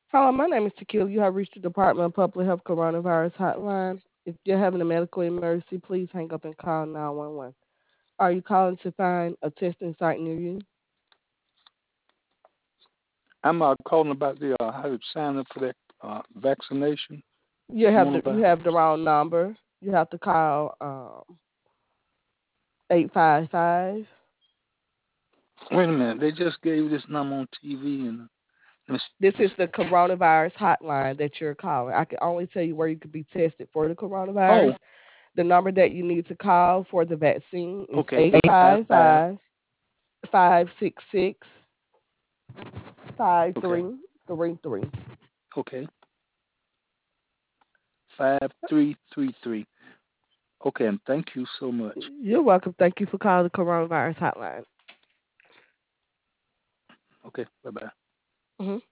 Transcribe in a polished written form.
Hello, my name is Tequila. You have reached the Department of Public Health Coronavirus Hotline. If you're having a medical emergency, please hang up and call 911. Are you calling to find a testing site near you? I'm calling about the how to sign up for that vaccination, You coronavirus. have the wrong number. You have to call 855. Wait a minute, they just gave this number on TV and This is the coronavirus hotline that you're calling. I can only tell you where you could be tested for the coronavirus. oh, The number that you need to call for the vaccine is okay, eight eight five five five. five 566 Okay, 5333. okay, 5333. Okay, and thank you so much. You're welcome. Thank you for calling the coronavirus hotline. Okay, bye bye. Hmm